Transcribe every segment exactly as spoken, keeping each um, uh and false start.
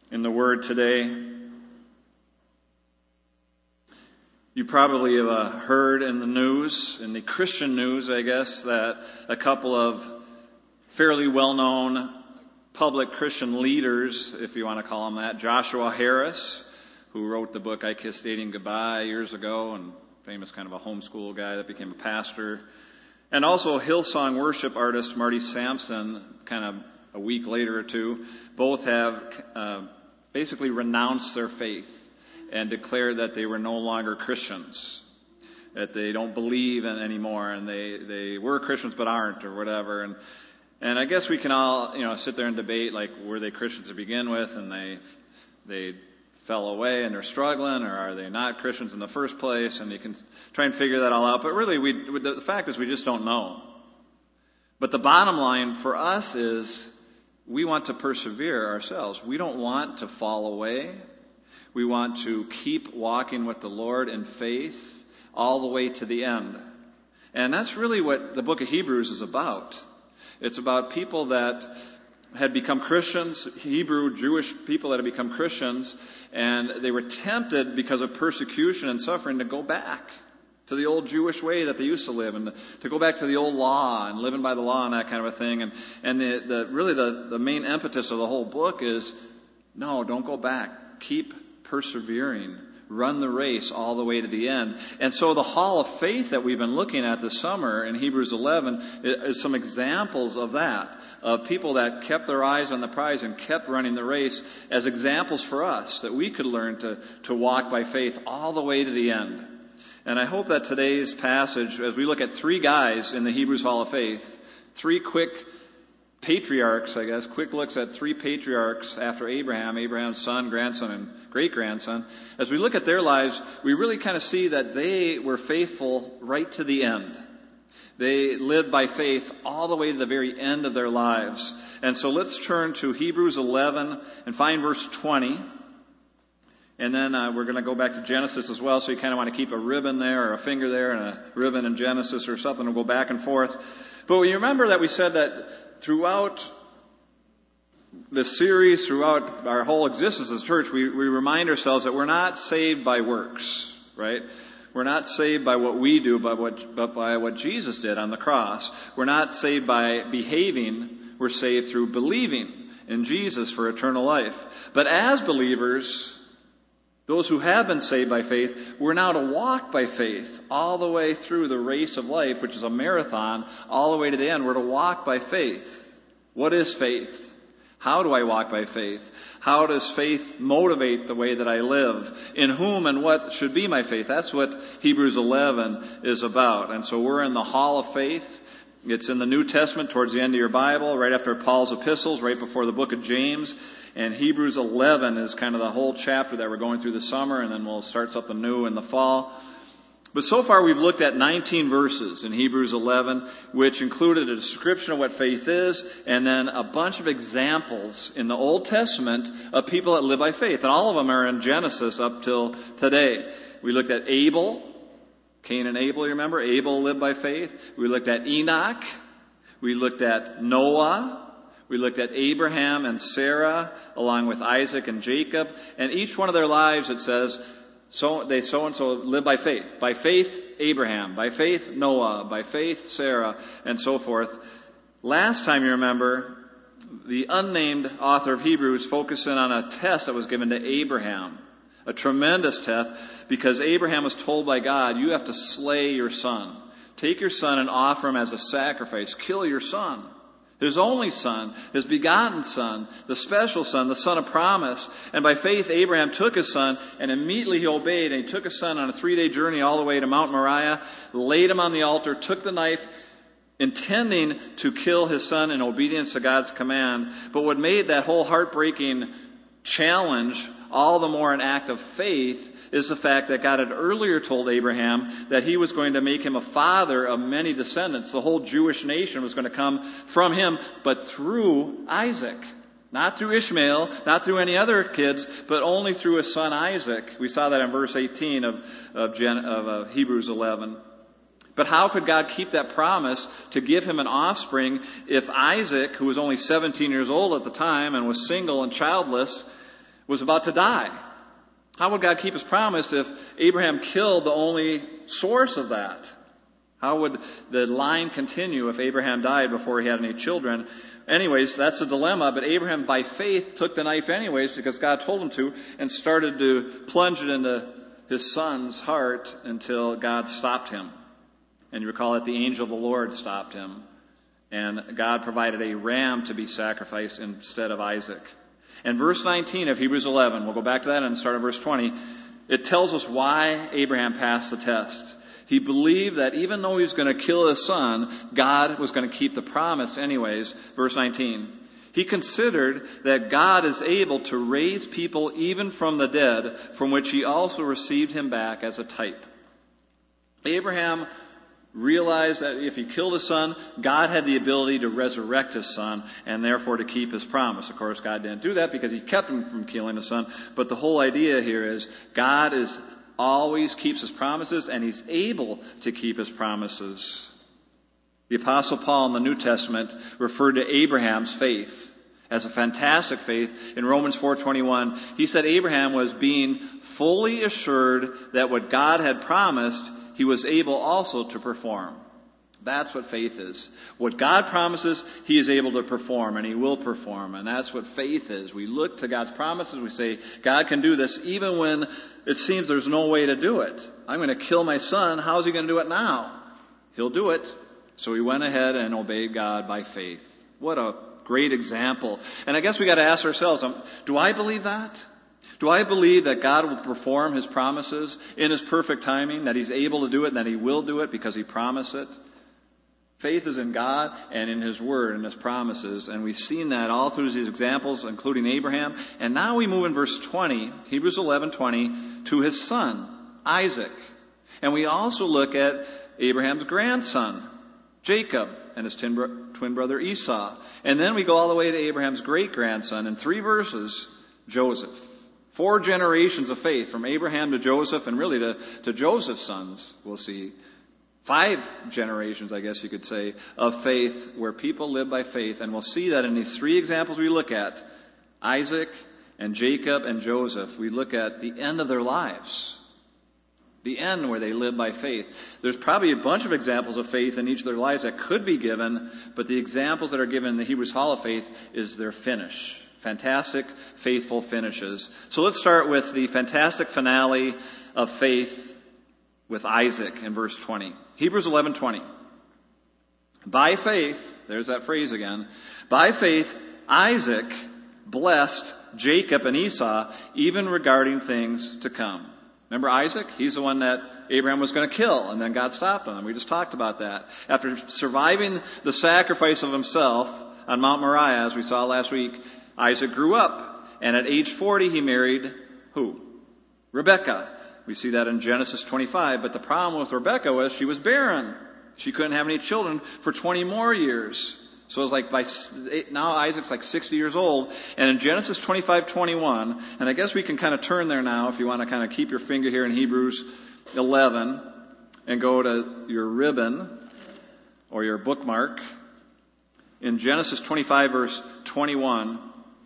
in the Word today. You probably have uh, heard in the news, in the Christian news, I guess, that a couple of fairly well-known public Christian leaders, if you want to call them that, Joshua Harris, who wrote the book I Kissed Dating Goodbye years ago, and famous kind of a homeschool guy that became a pastor, and also Hillsong worship artist Marty Sampson, kind of a week later or two, both have uh, basically renounced their faith and declared that they were no longer Christians, that they don't believe in anymore, and they, they were Christians but aren't, or whatever. And and I guess we can all, you know, sit there and debate, like, were they Christians to begin with, and they they fell away and they're struggling, or are they not Christians in the first place? And you can try and figure that all out. But really, we the fact is we just don't know. But the bottom line for us is we want to persevere ourselves. We don't want to fall away. We want to keep walking with the Lord in faith all the way to the end. And that's really what the book of Hebrews is about. It's about people that had become Christians, Hebrew Jewish people that had become Christians, and they were tempted because of persecution and suffering to go back to the old Jewish way that they used to live, and to go back to the old law and living by the law and that kind of a thing. And and the, the really the, the main impetus of the whole book is, no, don't go back. Keep persevering. Run the race all the way to the end. And so the hall of faith that we've been looking at this summer in Hebrews eleven is some examples of that, of people that kept their eyes on the prize and kept running the race as examples for us, that we could learn to, to walk by faith all the way to the end. And I hope that today's passage, as we look at three guys in the Hebrews Hall of Faith, three quick patriarchs, I guess, quick looks at three patriarchs after Abraham, Abraham's son, grandson, and great-grandson. As we look at their lives, we really kind of see that they were faithful right to the end. They lived by faith all the way to the very end of their lives. And so let's turn to Hebrews eleven and find verse twenty. And then uh, we're going to go back to Genesis as well, so you kind of want to keep a ribbon there or a finger there and a ribbon in Genesis or something, and we'll go back and forth. But you remember that we said that throughout the series, throughout our whole existence as a church, we, we remind ourselves that we're not saved by works, right? We're not saved by what we do, but, what, but by what Jesus did on the cross. We're not saved by behaving. We're saved through believing in Jesus for eternal life. But as believers, those who have been saved by faith, we're now to walk by faith all the way through the race of life, which is a marathon, all the way to the end. We're to walk by faith. What is faith? How do I walk by faith? How does faith motivate the way that I live? In whom and what should be my faith? That's what Hebrews eleven is about. And so we're in the hall of faith. It's in the New Testament towards the end of your Bible, right after Paul's epistles, right before the book of James. And Hebrews eleven is kind of the whole chapter that we're going through this summer, and then we'll start something new in the fall. But so far we've looked at nineteen verses in Hebrews eleven, which included a description of what faith is, and then a bunch of examples in the Old Testament of people that live by faith. And all of them are in Genesis up till today. We looked at Abel, Cain and Abel, you remember? Abel lived by faith. We looked at Enoch. We looked at Noah. We looked at Abraham and Sarah, along with Isaac and Jacob. And each one of their lives, it says, so they so-and-so live by faith. By faith, Abraham. By faith, Noah. By faith, Sarah. And so forth. Last time, you remember, the unnamed author of Hebrews focused in on a test that was given to Abraham. A tremendous test, because Abraham was told by God, you have to slay your son. Take your son and offer him as a sacrifice. Kill your son. His only son, his begotten son, the special son, the son of promise. And by faith, Abraham took his son, and immediately he obeyed. And he took his son on a three-day journey all the way to Mount Moriah, laid him on the altar, took the knife, intending to kill his son in obedience to God's command. But what made that whole heartbreaking challenge all the more an act of faith is the fact that God had earlier told Abraham that he was going to make him a father of many descendants. The whole Jewish nation was going to come from him, but through Isaac. Not through Ishmael, not through any other kids, but only through his son Isaac. We saw that in verse eighteen of, of, Gen, of uh, Hebrews eleven. But how could God keep that promise to give him an offspring if Isaac, who was only seventeen years old at the time and was single and childless, was about to die. How would God keep his promise if Abraham killed the only source of that? How would the line continue if Abraham died before he had any children? Anyways, that's a dilemma, but Abraham by faith took the knife anyways because God told him to and started to plunge it into his son's heart until God stopped him. And you recall that the angel of the Lord stopped him. And God provided a ram to be sacrificed instead of Isaac. And verse nineteen of Hebrews eleven, we'll go back to that and start at verse twenty. It tells us why Abraham passed the test. He believed that even though he was going to kill his son, God was going to keep the promise anyways. Verse nineteen. He considered that God is able to raise people even from the dead, from which he also received him back as a type. Abraham realized that if he killed his son, God had the ability to resurrect his son and therefore to keep his promise. Of course, God didn't do that because he kept him from killing his son. But the whole idea here is God is always keeps his promises and he's able to keep his promises. The Apostle Paul in the New Testament referred to Abraham's faith as a fantastic faith. In Romans four twenty-one, he said Abraham was being fully assured that what God had promised, he was able also to perform. That's what faith is. What God promises, he is able to perform, and he will perform. And that's what faith is. We look to God's promises. We say, God can do this even when it seems there's no way to do it. I'm going to kill my son. How's he going to do it now? He'll do it. So he went ahead and obeyed God by faith. What a great example. And I guess we got to ask ourselves, um, do I believe that? Do I believe that God will perform his promises in his perfect timing, that he's able to do it and that he will do it because he promised it? Faith is in God and in his word and his promises. And we've seen that all through these examples, including Abraham. And now we move in verse twenty, Hebrews eleven twenty, to his son, Isaac. And we also look at Abraham's grandson, Jacob, and his twin brother Esau. And then we go all the way to Abraham's great-grandson in three verses, Joseph. Four generations of faith from Abraham to Joseph and really to, to Joseph's sons, we'll see. Five generations, I guess you could say, of faith where people live by faith. And we'll see that in these three examples we look at, Isaac and Jacob and Joseph, we look at the end of their lives. The end where they live by faith. There's probably a bunch of examples of faith in each of their lives that could be given, but the examples that are given in the Hebrews Hall of Faith is their finish. Fantastic, faithful finishes. So let's start with the fantastic finale of faith with Isaac in verse twenty. Hebrews eleven twenty. By faith, there's that phrase again. By faith, Isaac blessed Jacob and Esau, even regarding things to come. Remember Isaac? He's the one that Abraham was going to kill, and then God stopped him. We just talked about that. After surviving the sacrifice of himself on Mount Moriah, as we saw last week, Isaac grew up, and at age forty he married who? Rebekah. We see that in Genesis twenty-five, but the problem with Rebekah was she was barren. She couldn't have any children for twenty more years. So it was like by now Isaac's like sixty years old. And in Genesis twenty-five twenty-one, and I guess we can kind of turn there now if you want to kind of keep your finger here in Hebrews eleven and go to your ribbon or your bookmark. In Genesis twenty-five verse twenty-one,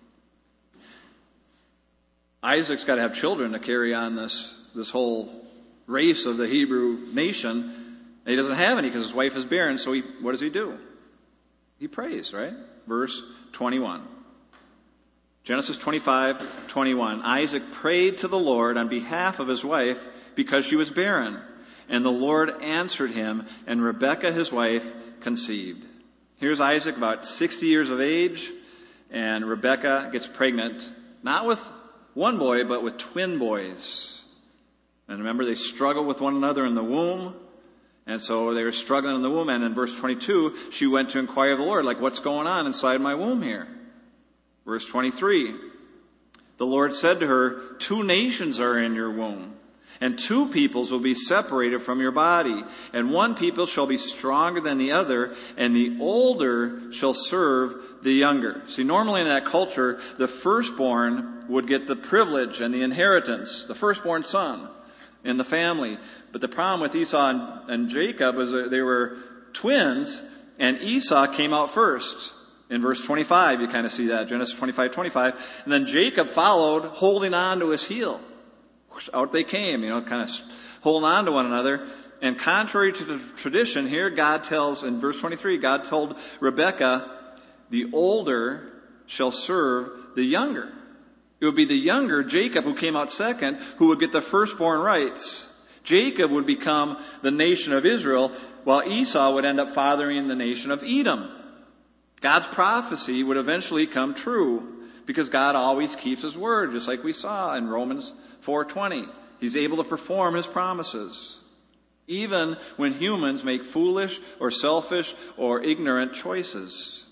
Isaac's got to have children to carry on this, this whole race of the Hebrew nation. And he doesn't have any because his wife is barren. So he, what does he do? He prays, right? Verse twenty-one. Genesis twenty-five twenty-one. Isaac prayed to the Lord on behalf of his wife because she was barren. And the Lord answered him, and Rebekah, his wife, conceived. Here's Isaac, about sixty years of age, and Rebekah gets pregnant, not with one boy, but with twin boys. And remember, they struggled with one another in the womb. And so they were struggling in the womb. And in verse twenty-two, she went to inquire of the Lord, like, what's going on inside my womb here? Verse twenty-three, the Lord said to her, two nations are in your womb, and two peoples will be separated from your body. And one people shall be stronger than the other, and the older shall serve the younger. See, normally in that culture, the firstborn would get the privilege and the inheritance, the firstborn son in the family. But the problem with Esau and, and Jacob was that they were twins, and Esau came out first In verse twenty-five, you kind of see that, Genesis twenty-five, twenty-five. And then Jacob followed, holding on to his heel. Out they came, you know, kind of holding on to one another. And contrary to the tradition here, God tells, in verse twenty-three, God told Rebekah, the older shall serve the younger. It would be the younger, Jacob, who came out second, who would get the firstborn rights. Jacob would become the nation of Israel, while Esau would end up fathering the nation of Edom. God's prophecy would eventually come true, because God always keeps His word, just like we saw in Romans four twenty. He's able to perform His promises, even when humans make foolish or selfish or ignorant choices.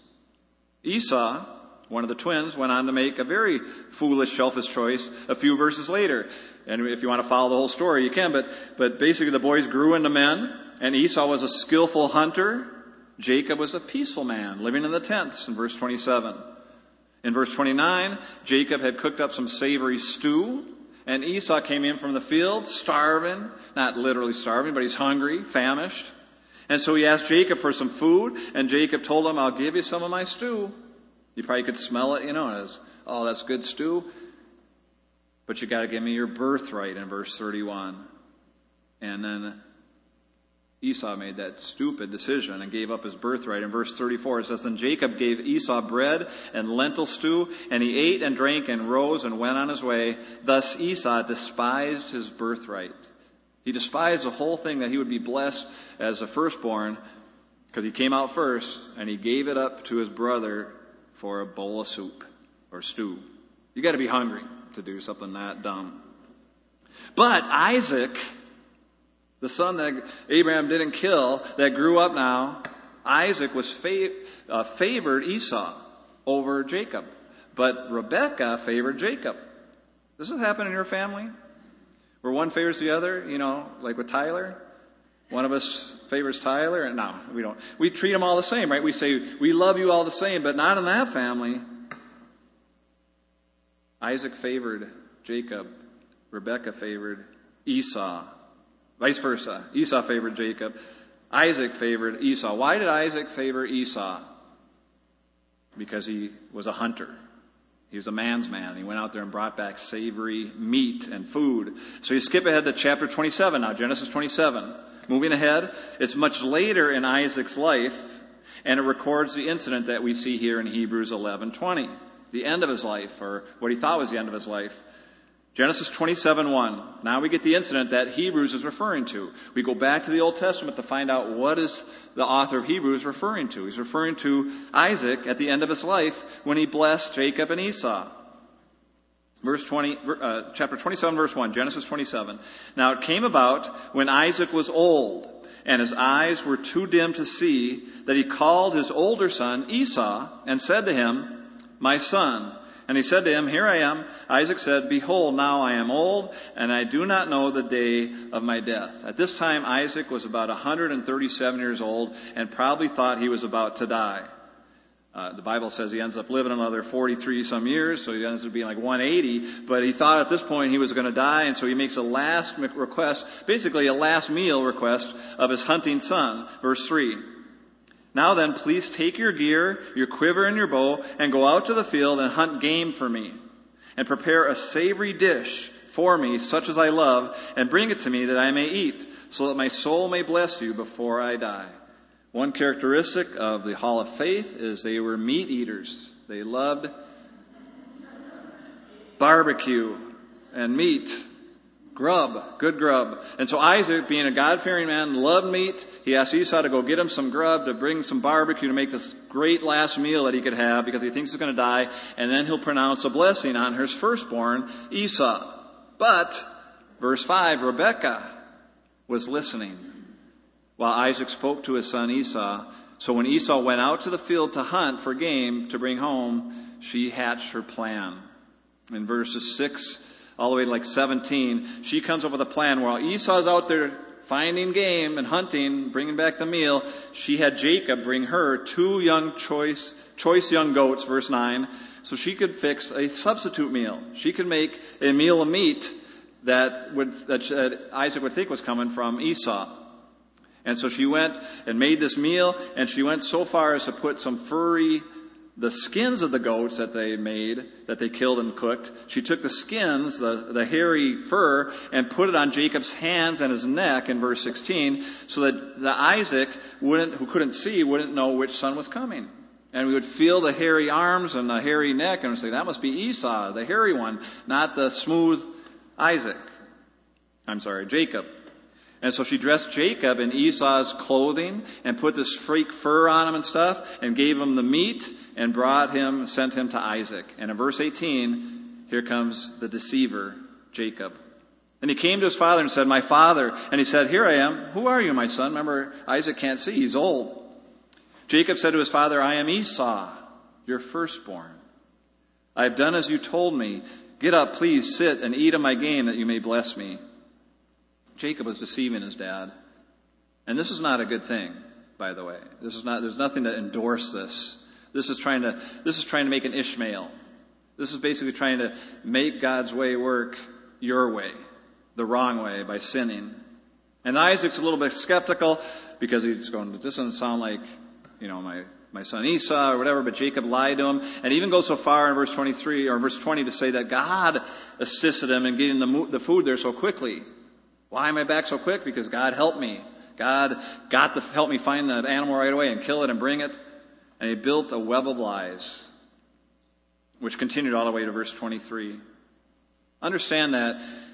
Esau, one of the twins, went on to make a very foolish, selfish choice a few verses later. And if you want to follow the whole story, you can. But, but basically the boys grew into men, and Esau was a skillful hunter. Jacob was a peaceful man, living in the tents, in verse twenty-seven. In verse twenty-nine, Jacob had cooked up some savory stew, and Esau came in from the field, starving, not literally starving, but he's hungry, famished. And so he asked Jacob for some food, and Jacob told him, I'll give you some of my stew. You probably could smell it, you know, as, oh, that's good stew. But you got to give me your birthright in verse thirty-one. And then Esau made that stupid decision and gave up his birthright. In verse thirty-four, it says, Then Jacob gave Esau bread and lentil stew, and he ate and drank and rose and went on his way. Thus Esau despised his birthright. He despised the whole thing that he would be blessed as a firstborn, because he came out first, and he gave it up to his brother for a bowl of soup or stew. You got to be hungry to do something that dumb. But Isaac, the son that Abraham didn't kill, that grew up now, Isaac was fav- uh, favored Esau over Jacob. But Rebekah favored Jacob. Does this happen in your family? Where one favors the other, you know, like with Tyler? One of us favors Tyler, and no, we don't. We treat them all the same, right? We say, we love you all the same, but not in that family. Isaac favored Jacob. Rebekah favored Esau. Vice versa. Esau favored Jacob. Isaac favored Esau. Why did Isaac favor Esau? Because he was a hunter. He was a man's man. He went out there and brought back savory meat and food. So you skip ahead to chapter twenty-seven now, Genesis twenty-seven. Moving ahead, it's much later in Isaac's life, and it records the incident that we see here in Hebrews eleven twenty. The end of his life, or what he thought was the end of his life. Genesis twenty-seven one. Now we get the incident that Hebrews is referring to. We go back to the Old Testament to find out what is the author of Hebrews referring to. He's referring to Isaac at the end of his life when he blessed Jacob and Esau. Verse twenty, uh, chapter twenty-seven, verse one, Genesis twenty-seven. Now it came about when Isaac was old, and his eyes were too dim to see, that he called his older son Esau, and said to him, My son. And he said to him, Here I am. Isaac said, Behold, now I am old, and I do not know the day of my death. At this time, Isaac was about one hundred thirty-seven years old, and probably thought he was about to die. Uh, the Bible says he ends up living another forty-three some years, so he ends up being like one hundred eighty. But he thought at this point he was going to die, and so he makes a last request, basically a last meal request of his hunting son. Verse three. Now then, please take your gear, your quiver and your bow, and go out to the field and hunt game for me. And prepare a savory dish for me, such as I love, and bring it to me that I may eat, so that my soul may bless you before I die. One characteristic of the Hall of Faith is they were meat eaters. They loved barbecue and meat. Grub, good grub. And so Isaac, being a God-fearing man, loved meat. He asked Esau to go get him some grub, to bring some barbecue, to make this great last meal that he could have, because he thinks he's going to die. And then he'll pronounce a blessing on his firstborn, Esau. But, verse five, Rebekah was listening while Isaac spoke to his son Esau. So when Esau went out to the field to hunt for game to bring home, she hatched her plan. In verses six all the way to like seventeen, she comes up with a plan. While Esau's out there finding game and hunting, bringing back the meal, she had Jacob bring her two young choice, choice young goats, verse nine, so she could fix a substitute meal. She could make a meal of meat that would, that Isaac would think was coming from Esau. And so she went and made this meal, and she went so far as to put some furry the skins of the goats that they made, that they killed and cooked. She took the skins, the, the hairy fur, and put it on Jacob's hands and his neck in verse sixteen, so that the Isaac, wouldn't, who couldn't see, wouldn't know which son was coming. And we would feel the hairy arms and the hairy neck, and we'd say, that must be Esau, the hairy one, not the smooth Isaac. I'm sorry, Jacob. And so she dressed Jacob in Esau's clothing and put this fake fur on him and stuff and gave him the meat and brought him, sent him to Isaac. And in verse eighteen, here comes the deceiver, Jacob. And he came to his father and said, my father. And he said, here I am. Who are you, my son? Remember, Isaac can't see. He's old. Jacob said to his father, I am Esau, your firstborn. I have done as you told me. Get up, please, sit and eat of my game that you may bless me. Jacob was deceiving his dad. And this is not a good thing, by the way. This is not, there's nothing to endorse this. This is trying to, this is trying to make an Ishmael. This is basically trying to make God's way work your way, the wrong way, by sinning. And Isaac's a little bit skeptical because he's going, this doesn't sound like, you know, my, my son Esau or whatever, but Jacob lied to him, and even goes so far in verse twenty-three or verse twenty to say that God assisted him in getting the, the food there so quickly. Why am I back so quick? Because God helped me. God got to help me find that animal right away and kill it and bring it. And he built a web of lies, which continued all the way to verse twenty-three. Understand that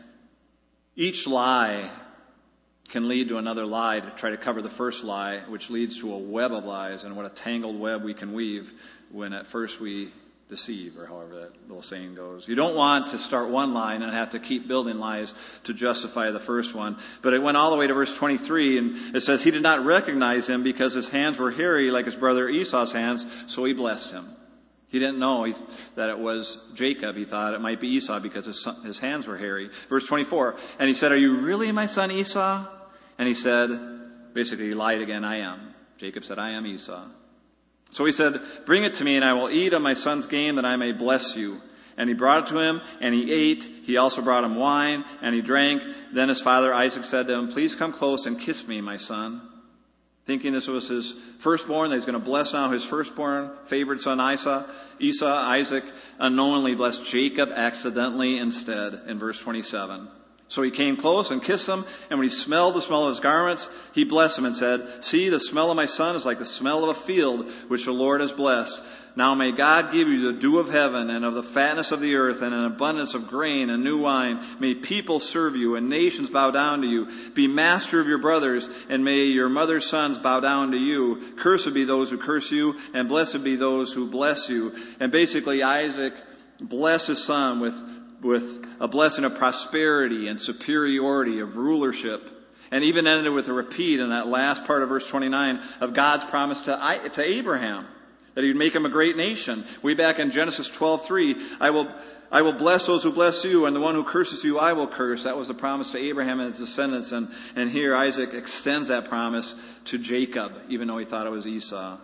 each lie can lead to another lie to try to cover the first lie, which leads to a web of lies, and what a tangled web we can weave when at first we deceive, or however that little saying goes. You don't want to start one lie and have to keep building lies to justify the first one. But it went all the way to verse twenty-three, and it says, he did not recognize him because his hands were hairy like his brother Esau's hands, so he blessed him. He didn't know that it was Jacob. He thought it might be Esau because his, son, his hands were hairy. Verse twenty-four, and he said, are you really my son Esau? And he said, basically he lied again, I am. Jacob said, I am Esau. So he said, bring it to me, and I will eat of my son's game that I may bless you. And he brought it to him, and he ate. He also brought him wine, and he drank. Then his father Isaac said to him, please come close and kiss me, my son. Thinking this was his firstborn, that he's going to bless now his firstborn, favored son Esau. Esau, Isaac, unknowingly blessed Jacob accidentally instead, in verse twenty-seven. So he came close and kissed him, and when he smelled the smell of his garments, he blessed him and said, see, the smell of my son is like the smell of a field which the Lord has blessed. Now may God give you the dew of heaven and of the fatness of the earth and an abundance of grain and new wine. May people serve you and nations bow down to you. Be master of your brothers, and may your mother's sons bow down to you. Cursed be those who curse you, and blessed be those who bless you. And basically Isaac blessed his son with with a blessing of prosperity and superiority, of rulership, and even ended with a repeat in that last part of verse twenty-nine of God's promise to, to Abraham, that he would make him a great nation. Way back in Genesis twelve three, I will, I will bless those who bless you, and the one who curses you I will curse. That was the promise to Abraham and his descendants, and, and here Isaac extends that promise to Jacob, even though he thought it was Esau.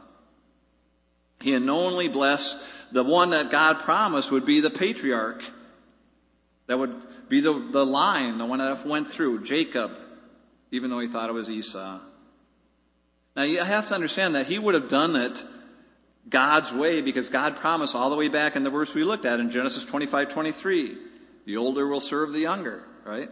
He unknowingly blessed the one that God promised would be the patriarch. That would be the, the line, the one that went through, Jacob, even though he thought it was Esau. Now you have to understand that he would have done it God's way, because God promised all the way back in the verse we looked at in Genesis twenty-five twenty-three, the older will serve the younger, right?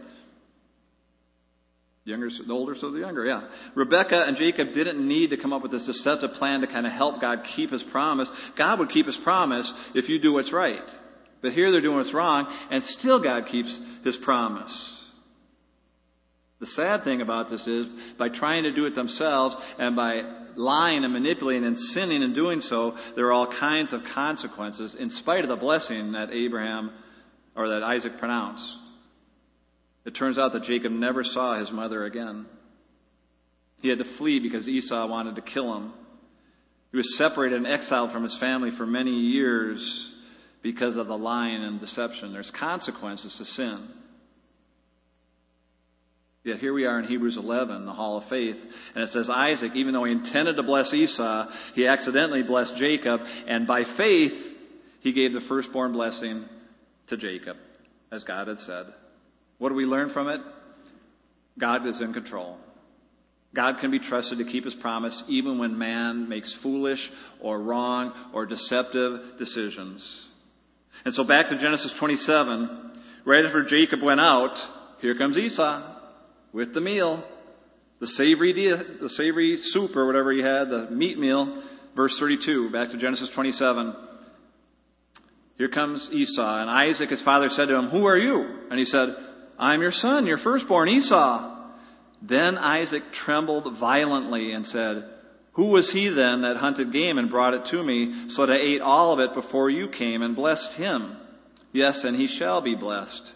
The younger, the older serve the younger, yeah. Rebekah and Jacob didn't need to come up with this deceptive plan to kind of help God keep his promise. God would keep his promise if you do what's right. But here they're doing what's wrong, and still God keeps his promise. The sad thing about this is, by trying to do it themselves, and by lying and manipulating and sinning and doing so, there are all kinds of consequences, in spite of the blessing that Abraham, or that Isaac pronounced. It turns out that Jacob never saw his mother again. He had to flee because Esau wanted to kill him. He was separated and exiled from his family for many years because of the lying and deception. There's consequences to sin. Yet here we are in Hebrews eleven, the Hall of Faith, and it says Isaac, even though he intended to bless Esau, he accidentally blessed Jacob, and by faith he gave the firstborn blessing to Jacob, as God had said. What do we learn from it? God is in control. God can be trusted to keep his promise even when man makes foolish or wrong or deceptive decisions. And so back to Genesis twenty-seven, right after Jacob went out, here comes Esau with the meal, the savory, the savory soup or whatever he had, the meat meal. Verse thirty-two, back to Genesis twenty-seven. Here comes Esau, and Isaac, his father, said to him, "Who are you?" And he said, "I'm your son, your firstborn, Esau." Then Isaac trembled violently and said, "Who was he then that hunted game and brought it to me, so that I ate all of it before you came and blessed him? Yes, and he shall be blessed."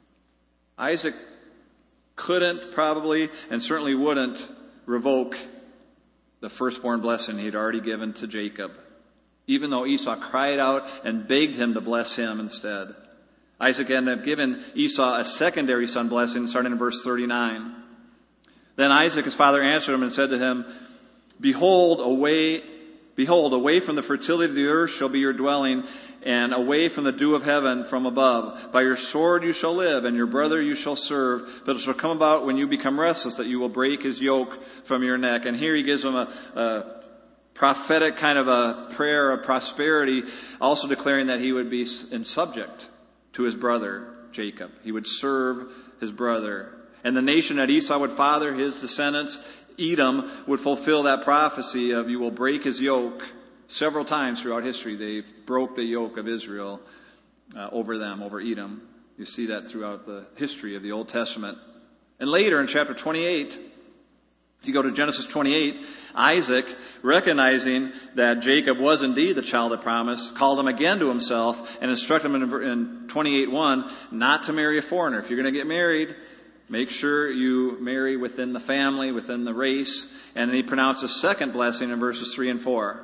Isaac couldn't probably, and certainly wouldn't, revoke the firstborn blessing he'd already given to Jacob, even though Esau cried out and begged him to bless him instead. Isaac ended up giving Esau a secondary son blessing, starting in verse thirty-nine. Then Isaac, his father, answered him and said to him, Behold, away, behold, away from the fertility of the earth shall be your dwelling, and away from the dew of heaven from above. By your sword you shall live, and your brother you shall serve. But it shall come about when you become restless that you will break his yoke from your neck. And here he gives him a, a prophetic kind of a prayer of prosperity, also declaring that he would be in subject to his brother Jacob. He would serve his brother. And the nation that Esau would father, his descendants, Edom, would fulfill that prophecy of you will break his yoke. Several times throughout history, they broke the yoke of Israel uh, over them, over Edom. You see that throughout the history of the Old Testament. And later in chapter twenty-eight, if you go to Genesis twenty-eight, Isaac, recognizing that Jacob was indeed the child of promise, called him again to himself and instructed him in, in twenty-eight one not to marry a foreigner. If you're going to get married, make sure you marry within the family, within the race. And then he pronounced a second blessing in verses three and four.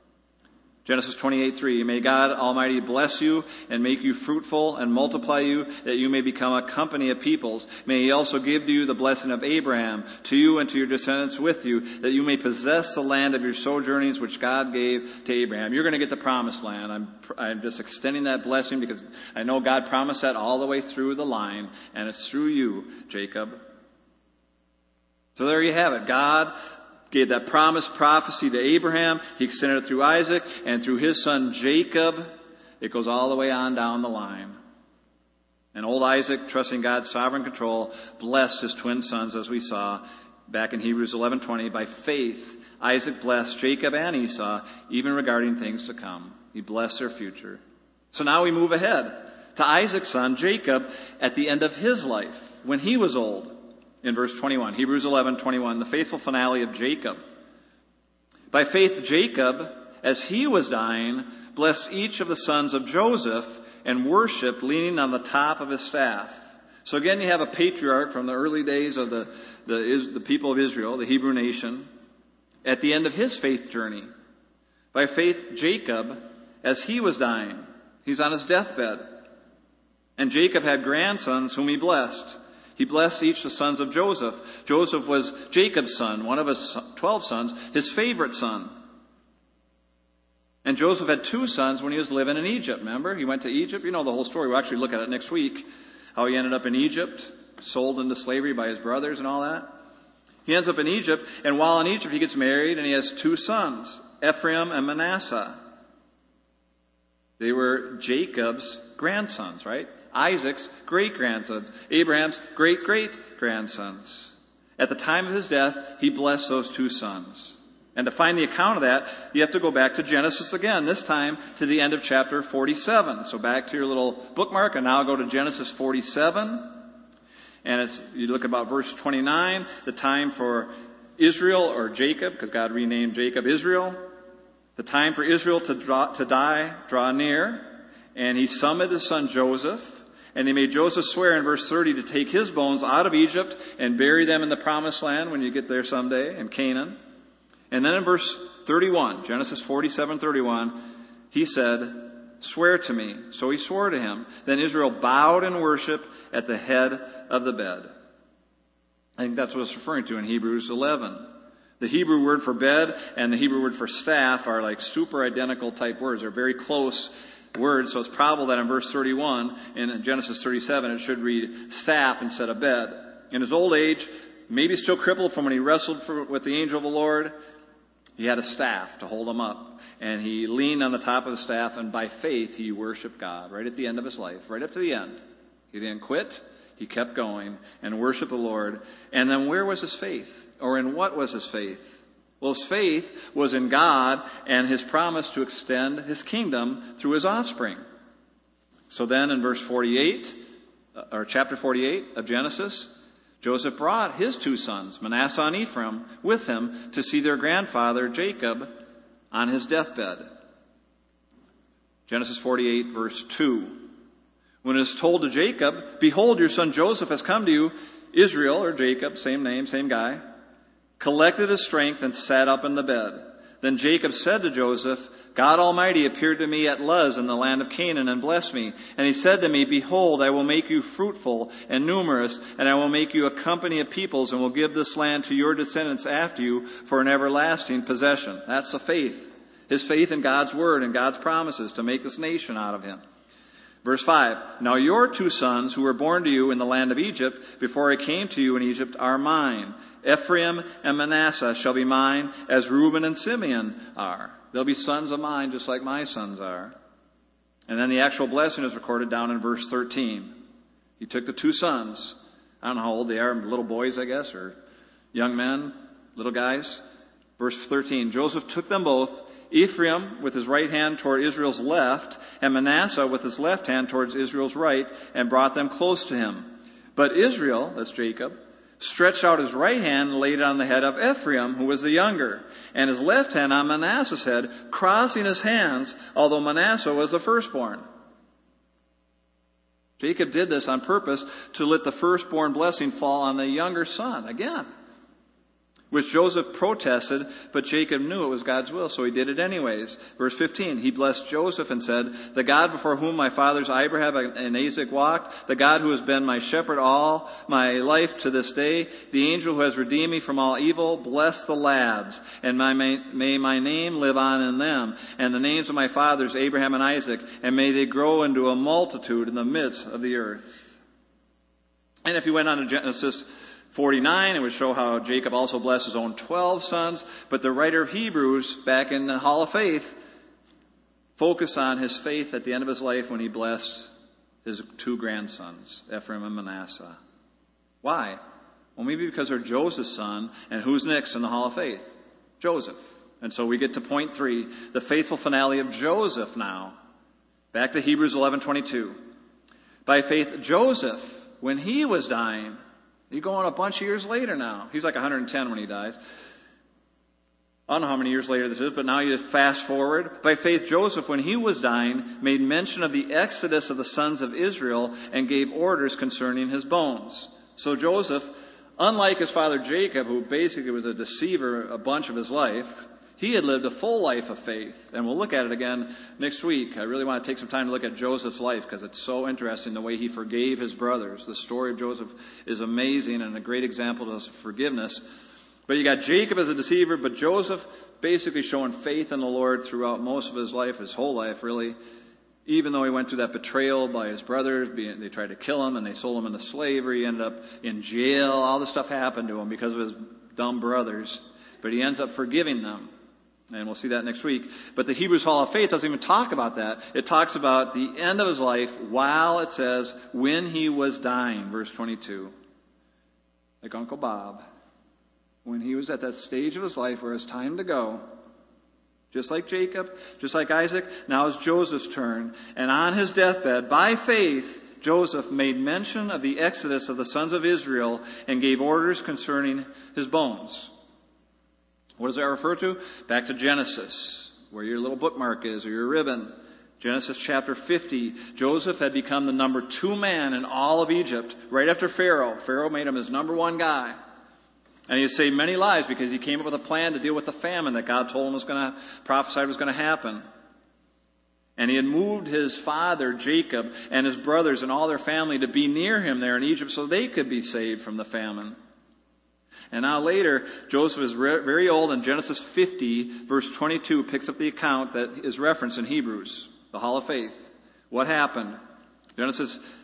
Genesis twenty-eight three, May God Almighty bless you and make you fruitful and multiply you, that you may become a company of peoples. May he also give to you the blessing of Abraham, to you and to your descendants with you, that you may possess the land of your sojournings which God gave to Abraham. You're going to get the promised land. I'm, I'm just extending that blessing because I know God promised that all the way through the line, and it's through you, Jacob. So there you have it. God gave that promised prophecy to Abraham. He extended it through Isaac and through his son Jacob. It goes all the way on down the line. And old Isaac, trusting God's sovereign control, blessed his twin sons, as we saw back in Hebrews eleven twenty. By faith, Isaac blessed Jacob and Esau, even regarding things to come. He blessed their future. So now we move ahead to Isaac's son Jacob at the end of his life, when he was old. In verse twenty-one, Hebrews eleven twenty-one, the faithful finale of Jacob. By faith, Jacob, as he was dying, blessed each of the sons of Joseph and worshipped leaning on the top of his staff. So again, you have a patriarch from the early days of the, the, the people of Israel, the Hebrew nation, at the end of his faith journey. By faith, Jacob, as he was dying, he's on his deathbed. And Jacob had grandsons whom he blessed. He blessed each the sons of Joseph. Joseph was Jacob's son, one of his twelve sons, his favorite son. And Joseph had two sons when he was living in Egypt. Remember? He went to Egypt. You know the whole story. We'll actually look at it next week. How he ended up in Egypt, sold into slavery by his brothers and all that. He ends up in Egypt, and while in Egypt he gets married, and he has two sons, Ephraim and Manasseh. They were Jacob's grandsons, right? Isaac's great-grandsons, Abraham's great-great-grandsons. At the time of his death, he blessed those two sons. And to find the account of that, you have to go back to Genesis again, this time to the end of chapter forty-seven. So back to your little bookmark, and now go to Genesis forty-seven. And it's, you look about verse twenty-nine, the time for Israel, or Jacob, because God renamed Jacob Israel. The time for Israel to, draw, to die, draw near. And he summoned his son Joseph. And he made Joseph swear in verse thirty to take his bones out of Egypt and bury them in the promised land when you get there someday, in Canaan. And then in verse thirty-one, Genesis forty-seven thirty-one, he said, swear to me. So he swore to him. Then Israel bowed in worship at the head of the bed. I think that's what it's referring to in Hebrews eleven. The Hebrew word for bed and the Hebrew word for staff are like super identical type words. They're very close words, so it's probable that in verse thirty-one, in Genesis thirty-seven, it should read staff instead of bed. In his old age, maybe still crippled from when he wrestled for, with the angel of the Lord. He had a staff to hold him up. And he leaned on the top of the staff, and by faith he worshiped God right at the end of his life, right up to the end. He didn't quit. He kept going and worshiped the Lord. And then where was his faith? Or in what was his faith? Well, his faith was in God and his promise to extend his kingdom through his offspring. So then in verse forty-eight, or chapter forty-eight of Genesis, Joseph brought his two sons, Manasseh and Ephraim, with him to see their grandfather Jacob on his deathbed. Genesis forty-eight, verse two. When it is told to Jacob, behold, your son Joseph has come to you, Israel, or Jacob, same name, same guy, collected his strength and sat up in the bed. Then Jacob said to Joseph, God Almighty appeared to me at Luz in the land of Canaan and blessed me. And he said to me, behold, I will make you fruitful and numerous, and I will make you a company of peoples, and will give this land to your descendants after you for an everlasting possession. That's the faith. His faith in God's word and God's promises to make this nation out of him. Verse five, now your two sons who were born to you in the land of Egypt, before I came to you in Egypt, are mine. Ephraim and Manasseh shall be mine, as Reuben and Simeon are. They'll be sons of mine, just like my sons are. And then the actual blessing is recorded down in verse thirteen. He took the two sons. I don't know how old they are, little boys, I guess, or young men, little guys. Verse thirteen, Joseph took them both, Ephraim with his right hand toward Israel's left, and Manasseh with his left hand towards Israel's right, and brought them close to him. But Israel, that's Jacob, stretched out his right hand and laid it on the head of Ephraim, who was the younger, and his left hand on Manasseh's head, crossing his hands, although Manasseh was the firstborn. Jacob did this on purpose to let the firstborn blessing fall on the younger son again, which Joseph protested, but Jacob knew it was God's will, so he did it anyways. Verse fifteen, he blessed Joseph and said, the God before whom my fathers Abraham and Isaac walked, the God who has been my shepherd all my life to this day, the angel who has redeemed me from all evil, bless the lads, and my, may, may my name live on in them, and the names of my fathers Abraham and Isaac, and may they grow into a multitude in the midst of the earth. And if you went on to Genesis forty-nine, it would show how Jacob also blessed his own twelve sons, but the writer of Hebrews, back in the Hall of Faith, focused on his faith at the end of his life when he blessed his two grandsons, Ephraim and Manasseh. Why? Well, maybe because they're Joseph's son, and who's next in the Hall of Faith? Joseph. And so we get to point three, the faithful finale of Joseph now. Back to Hebrews eleven twenty-two. By faith, Joseph, when he was dying, you go on a bunch of years later now. He's like one hundred ten when he dies. I don't know how many years later this is, but now you just fast forward. By faith, Joseph, when he was dying, made mention of the exodus of the sons of Israel and gave orders concerning his bones. So Joseph, unlike his father Jacob, who basically was a deceiver a bunch of his life, he had lived a full life of faith. And we'll look at it again next week. I really want to take some time to look at Joseph's life because it's so interesting the way he forgave his brothers. The story of Joseph is amazing and a great example of forgiveness. But you got Jacob as a deceiver, but Joseph basically showing faith in the Lord throughout most of his life, his whole life really. Even though he went through that betrayal by his brothers, they tried to kill him and they sold him into slavery, he ended up in jail. All this stuff happened to him because of his dumb brothers. But he ends up forgiving them. And we'll see that next week. But the Hebrews Hall of Faith doesn't even talk about that. It talks about the end of his life while it says, when he was dying, verse twenty-two. Like Uncle Bob. When he was at that stage of his life where it's time to go, just like Jacob, just like Isaac, now it's Joseph's turn. And on his deathbed, by faith, Joseph made mention of the exodus of the sons of Israel and gave orders concerning his bones. What does that refer to? Back to Genesis, where your little bookmark is, or your ribbon. Genesis chapter fifty. Joseph had become the number two man in all of Egypt, right after Pharaoh. Pharaoh made him his number one guy. And he had saved many lives because he came up with a plan to deal with the famine that God told him was going to, prophesied was going to happen. And he had moved his father, Jacob, and his brothers and all their family to be near him there in Egypt so they could be saved from the famine. And now later, Joseph is re- very old, and Genesis fifty, verse twenty-two, picks up the account that is referenced in Hebrews, the Hall of Faith. What happened? Genesis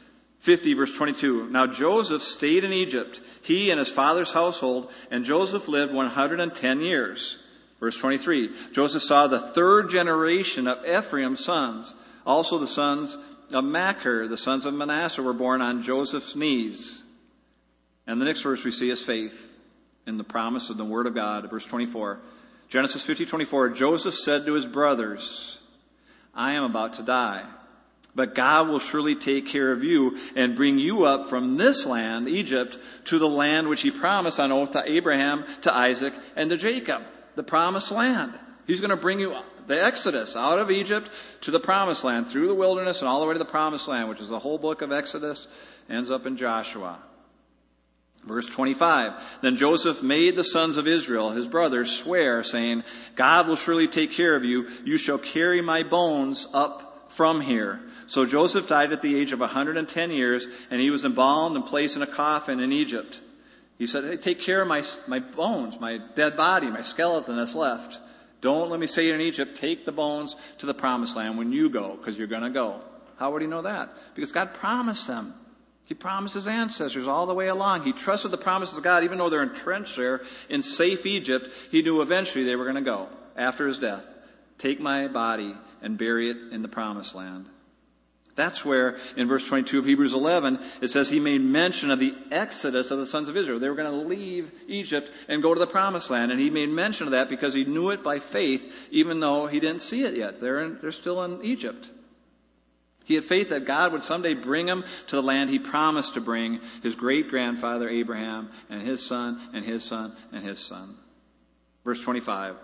fifty, verse twenty-two. Now Joseph stayed in Egypt, he and his father's household, and Joseph lived one hundred ten years. Verse twenty-three. Joseph saw the third generation of Ephraim's sons. Also the sons of Machir, the sons of Manasseh, were born on Joseph's knees. And the next verse we see is faith in the promise of the word of God. Verse twenty-four. Genesis fifty, twenty-four. Joseph said to his brothers, I am about to die, but God will surely take care of you and bring you up from this land, Egypt, to the land which he promised on oath to Abraham, to Isaac, and to Jacob, the promised land. He's going to bring you the Exodus out of Egypt to the promised land, through the wilderness and all the way to the promised land, which is the whole book of Exodus, ends up in Joshua. Verse twenty-five, then Joseph made the sons of Israel, his brothers, swear, saying, God will surely take care of you. You shall carry my bones up from here. So Joseph died at the age of one hundred ten years, and he was embalmed and placed in a coffin in Egypt. He said, hey, take care of my, my bones, my dead body, my skeleton that's left. Don't let me say it in Egypt. Take the bones to the promised land when you go, because you're going to go. How would he know that? Because God promised them. He promised his ancestors all the way along. He trusted the promises of God, even though they're entrenched there in safe Egypt. He knew eventually they were going to go after his death. Take my body and bury it in the promised land. That's where, in verse twenty-two of Hebrews eleven, it says he made mention of the exodus of the sons of Israel. They were going to leave Egypt and go to the promised land. And he made mention of that because he knew it by faith, even though he didn't see it yet. They're, in, they're still in Egypt. He had faith that God would someday bring him to the land he promised to bring his great-grandfather Abraham and his son and his son and his son. Verse twenty-five.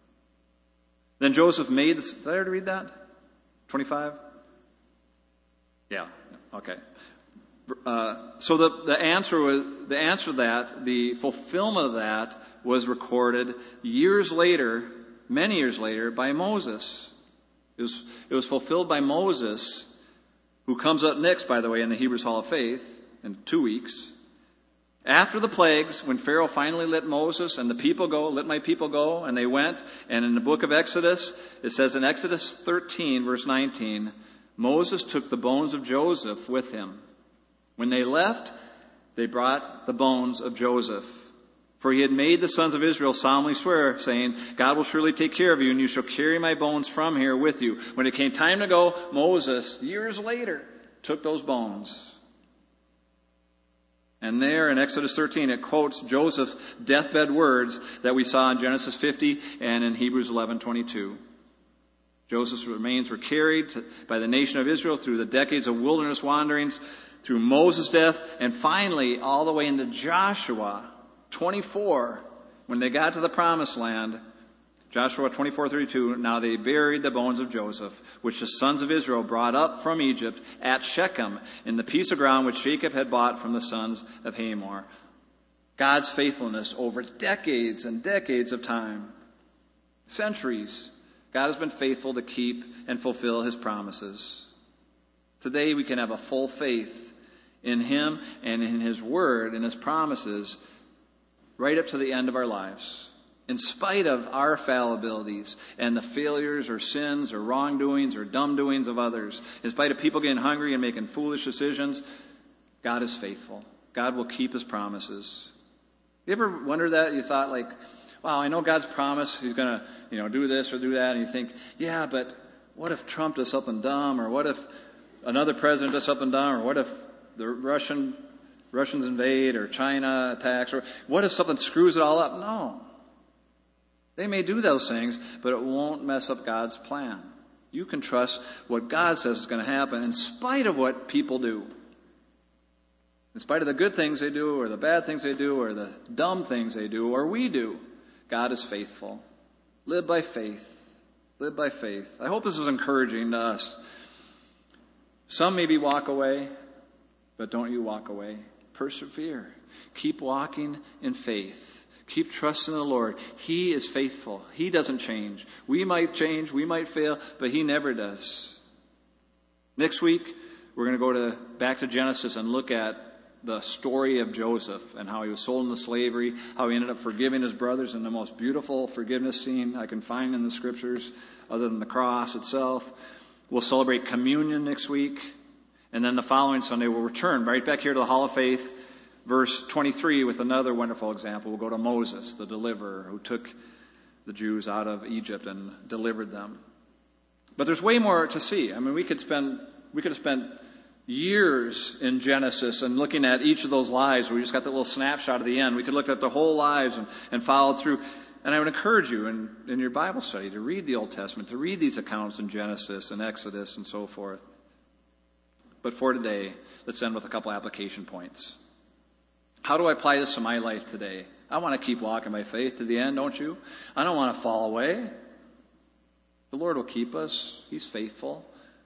Then Joseph made this. Did I already read that? twenty-five? Yeah. Okay. Uh, so the, the answer was, the answer to that, the fulfillment of that was recorded years later, many years later, by Moses. It was, it was fulfilled by Moses, who comes up next, by the way, in the Hebrews Hall of Faith in two weeks. After the plagues, when Pharaoh finally let Moses and the people go, let my people go, and they went, and in the book of Exodus, it says in Exodus thirteen, verse nineteen, Moses took the bones of Joseph with him. When they left, they brought the bones of Joseph. For he had made the sons of Israel solemnly swear, saying, God will surely take care of you, and you shall carry my bones from here with you. When it came time to go, Moses, years later, took those bones. And there in Exodus thirteen, it quotes Joseph's deathbed words that we saw in Genesis fifty and in Hebrews eleven twenty-two. Joseph's remains were carried by the nation of Israel through the decades of wilderness wanderings, through Moses' death, and finally all the way into Joshua twenty-four, when they got to the promised land. Joshua twenty-four thirty-two, now they buried the bones of Joseph, which the sons of Israel brought up from Egypt at Shechem, in the piece of ground which Jacob had bought from the sons of Hamor. God's faithfulness over decades and decades of time, centuries, God has been faithful to keep and fulfill his promises. Today we can have a full faith in him and in his word and his promises right up to the end of our lives. In spite of our fallibilities and the failures or sins or wrongdoings or dumb doings of others, in spite of people getting hungry and making foolish decisions, God is faithful. God will keep his promises. You ever wonder that? You thought like, wow, I know God's promise. He's going to, you know, do this or do that. And you think, yeah, but what if Trump does something dumb? Or what if another president does something dumb? Or what if the Russian Russians invade or China attacks? Or what if something screws it all up? No. They may do those things, but it won't mess up God's plan. You can trust what God says is going to happen in spite of what people do. In spite of the good things they do or the bad things they do or the dumb things they do or we do. God is faithful. Live by faith. Live by faith. I hope this is encouraging to us. Some maybe walk away, but don't you walk away. Persevere. Keep walking in faith. Keep trusting the Lord. He is faithful. He doesn't change. We might change, we might fail, but he never does. Next week, we're going to go to back to Genesis and look at the story of Joseph and how he was sold into slavery, how he ended up forgiving his brothers in the most beautiful forgiveness scene I can find in the scriptures other than the cross itself. We'll celebrate communion next week. And then the following Sunday, we'll return right back here to the Hall of Faith, verse twenty-three, with another wonderful example. We'll go to Moses, the deliverer, who took the Jews out of Egypt and delivered them. But there's way more to see. I mean, we could spend, we could have spent years in Genesis and looking at each of those lives. We just got that little snapshot at the end. We could look at the whole lives and, and follow through. And I would encourage you in, in your Bible study to read the Old Testament, to read these accounts in Genesis and Exodus and so forth. But for today, let's end with a couple application points. How do I apply this to my life today? I want to keep walking by faith to the end, don't you? I don't want to fall away. The Lord will keep us. He's faithful.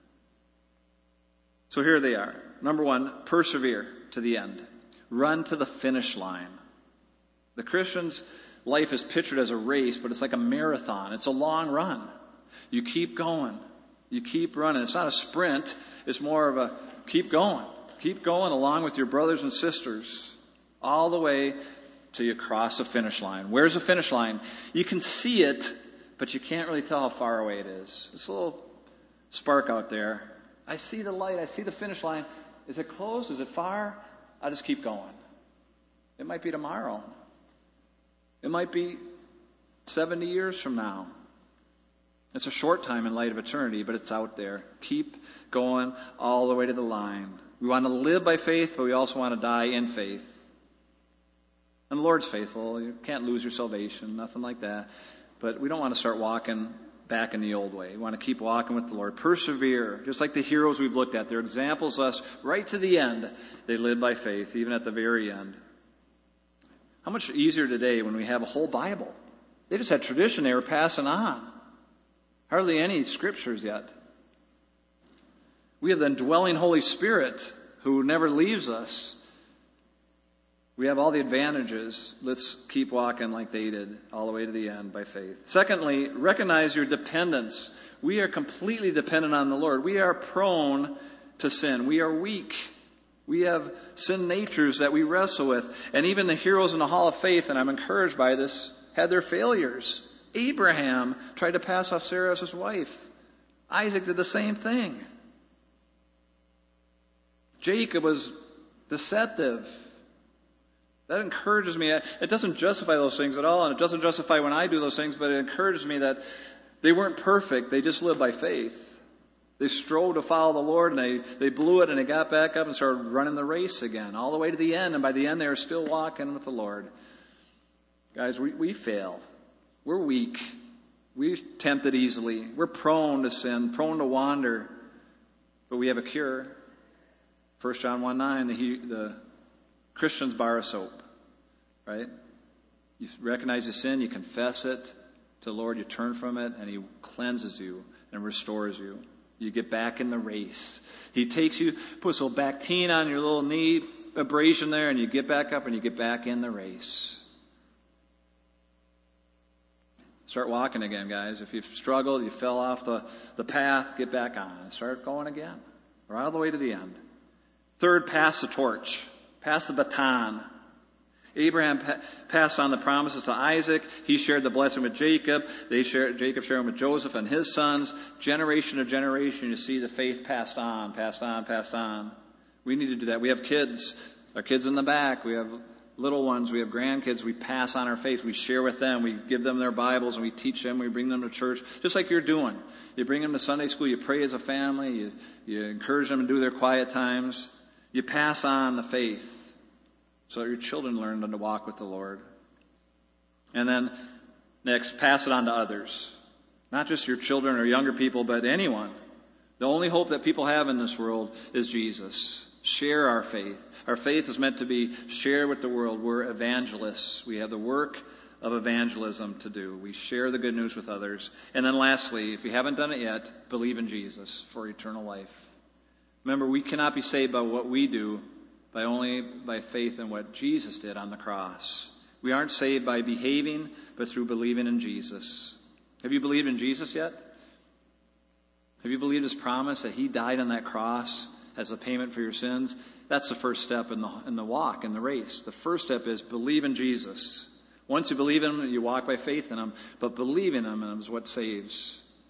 So here they are. Number one, persevere to the end. Run to the finish line. The Christian's life is pictured as a race, but it's like a marathon. It's a long run. You keep going. You keep running. It's not a sprint. It's more of a keep going. Keep going along with your brothers and sisters all the way till you cross the finish line. Where's the finish line? You can see it, but you can't really tell how far away it is. It's a little spark out there. I see the light. I see the finish line. Is it close? Is it far? I'll just keep going. It might be tomorrow. It might be seventy years from now. It's a short time in light of eternity, but it's out there. Keep going all the way to the line. We want to live by faith, but we also want to die in faith. And the Lord's faithful. You can't lose your salvation, nothing like that. But we don't want to start walking back in the old way. We want to keep walking with the Lord. Persevere. Just like the heroes we've looked at. They're examples of us right to the end. They lived by faith, even at the very end. How much easier today when we have a whole Bible? They just had tradition they were passing on. Hardly any scriptures yet. We have the indwelling Holy Spirit who never leaves us. We have all the advantages. Let's keep walking like they did all the way to the end by faith. Secondly, recognize your dependence. We are completely dependent on the Lord. We are prone to sin. We are weak. We have sin natures that we wrestle with. And even the heroes in the Hall of Faith, and I'm encouraged by this, had their failures. Abraham tried to pass off Sarah as his wife. Isaac did the same thing. Jacob was deceptive. That encourages me. It doesn't justify those things at all, and it doesn't justify when I do those things, but it encourages me that they weren't perfect. They just lived by faith. They strove to follow the Lord, and they, they blew it, and they got back up and started running the race again, all the way to the end. And by the end, they were still walking with the Lord. Guys, we, we fail. We're weak. We're tempted easily. We're prone to sin, prone to wander. But we have a cure. First John one nine, the, the Christian's bar of soap, right? You recognize your sin, you confess it to the Lord, you turn from it, and He cleanses you and restores you. You get back in the race. He takes you, puts a little Bactine on your little knee abrasion there, and you get back up and you get back in the race. Start walking again, guys. If you've struggled, you fell off the, the path, get back on and start going again. Right all the way to the end. Third, pass the torch. Pass the baton. Abraham pa- passed on the promises to Isaac. He shared the blessing with Jacob. They shared, Jacob shared them with Joseph and his sons. Generation to generation, you see the faith passed on, passed on, passed on. We need to do that. We have kids. Our kids in the back. We have little ones. We have grandkids. We pass on our faith. We share with them. We give them their Bibles and we teach them. We bring them to church, just like you're doing. You bring them to Sunday school. You pray as a family. You, you encourage them to do their quiet times. You pass on the faith so that your children learn to walk with the Lord. And then next, pass it on to others. Not just your children or younger people, but anyone. The only hope that people have in this world is Jesus. Share our faith. Our faith is meant to be shared with the world. We're evangelists. We have the work of evangelism to do. We share the good news with others. And then lastly, if you haven't done it yet, believe in Jesus for eternal life. Remember, we cannot be saved by what we do, by only by faith in what Jesus did on the cross. We aren't saved by behaving, but through believing in Jesus. Have you believed in Jesus yet? Have you believed His promise that He died on that cross as a payment for your sins? That's the first step in the in the walk, in the race. The first step is believe in Jesus. Once you believe in Him, you walk by faith in Him, but believing in Him is what saves.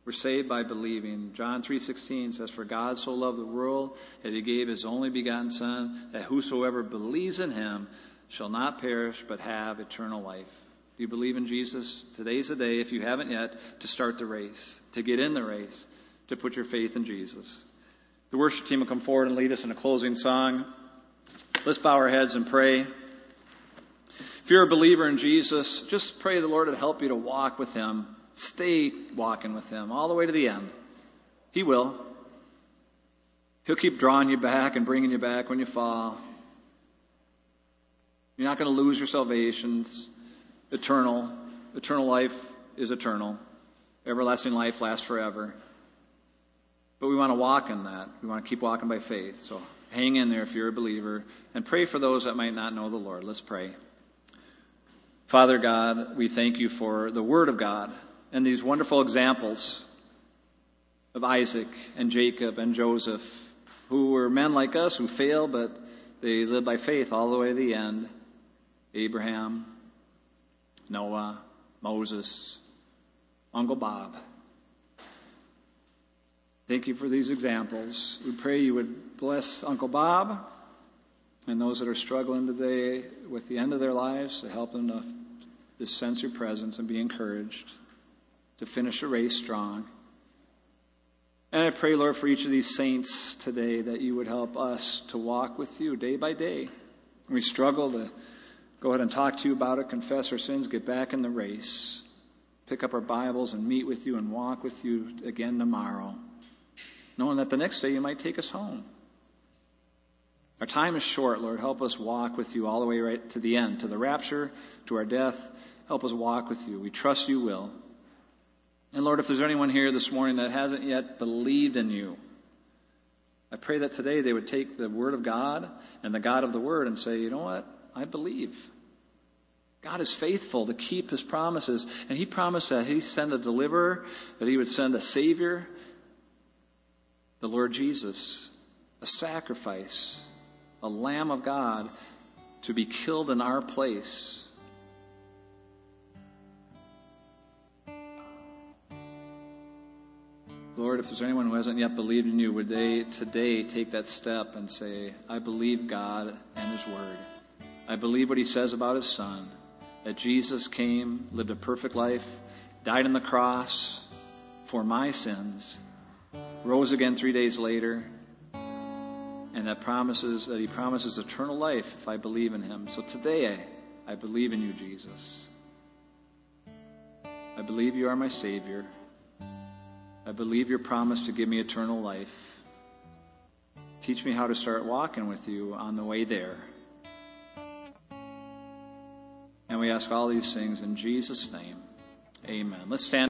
We're saved by believing. John three sixteen says, "For God so loved the world that he gave his only begotten Son, that whosoever believes in him shall not perish but have eternal life." Do you believe in Jesus? Today's the day, if you haven't yet, to start the race, to get in the race, to put your faith in Jesus. The worship team will come forward and lead us in a closing song. Let's bow our heads and pray. If you're a believer in Jesus, just pray the Lord would help you to walk with him. Stay walking with him all the way to the end. He will. He'll keep drawing you back and bringing you back when you fall. You're not going to lose your salvation. It's eternal. Eternal life is eternal. Everlasting life lasts forever. But we want to walk in that. We want to keep walking by faith. So hang in there if you're a believer. And pray for those that might not know the Lord. Let's pray. Father God, we thank you for the Word of God and these wonderful examples of Isaac and Jacob and Joseph, who were men like us who failed, but they lived by faith all the way to the end. Abraham, Noah, Moses, Uncle Bob. Thank you for these examples. We pray you would bless Uncle Bob and those that are struggling today with the end of their lives, to help them to just sense your presence and be encouraged to finish the race strong. And I pray, Lord, for each of these saints today that you would help us to walk with you day by day. We struggle to go ahead and talk to you about it, confess our sins, get back in the race, pick up our Bibles and meet with you and walk with you again tomorrow, knowing that the next day you might take us home. Our time is short, Lord. Help us walk with you all the way right to the end, to the rapture, to our death. Help us walk with you. We trust you will. And Lord, if there's anyone here this morning that hasn't yet believed in you, I pray that today they would take the Word of God and the God of the Word and say, you know what? I believe. God is faithful to keep his promises. And he promised that he'd send a deliverer, that he would send a Savior, the Lord Jesus, a sacrifice, a Lamb of God to be killed in our place. Lord, if there's anyone who hasn't yet believed in you, would they today take that step and say, I believe God and his Word. I believe what he says about his Son, that Jesus came, lived a perfect life, died on the cross for my sins, rose again three days later, and that promises that he promises eternal life if I believe in him. So today I, I believe in you, Jesus. I believe you are my Savior. I believe your promise to give me eternal life. Teach me how to start walking with you on the way there. And we ask all these things in Jesus' name. Amen. Let's stand.